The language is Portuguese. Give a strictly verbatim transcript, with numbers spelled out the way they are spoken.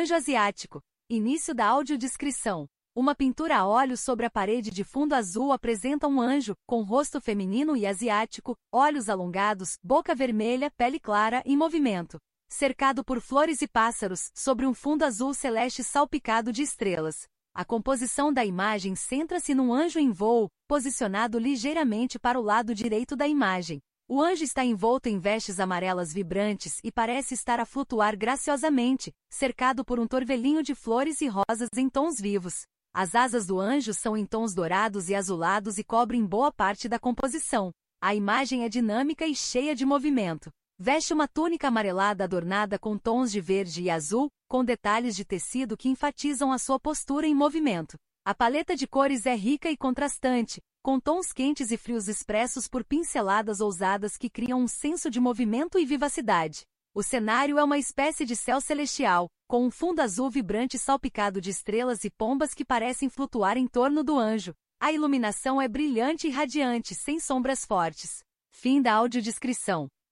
Anjo asiático. Início da audiodescrição. Uma pintura a óleo sobre a parede de fundo azul apresenta um anjo, com rosto feminino e asiático, olhos alongados, boca vermelha, pele clara e movimento. Cercado por flores e pássaros, sobre um fundo azul celeste salpicado de estrelas. A composição da imagem centra-se num anjo em voo, posicionado ligeiramente para o lado direito da imagem. O anjo está envolto em vestes amarelas vibrantes e parece estar a flutuar graciosamente, cercado por um torvelinho de flores e rosas em tons vivos. As asas do anjo são em tons dourados e azulados e cobrem boa parte da composição. A imagem é dinâmica e cheia de movimento. Veste uma túnica amarelada adornada com tons de verde e azul, com detalhes de tecido que enfatizam a sua postura em movimento. A paleta de cores é rica e contrastante, com tons quentes e frios expressos por pinceladas ousadas que criam um senso de movimento e vivacidade. O cenário é uma espécie de céu celestial, com um fundo azul vibrante salpicado de estrelas e pombas que parecem flutuar em torno do anjo. A iluminação é brilhante e radiante, sem sombras fortes. Fim da audiodescrição.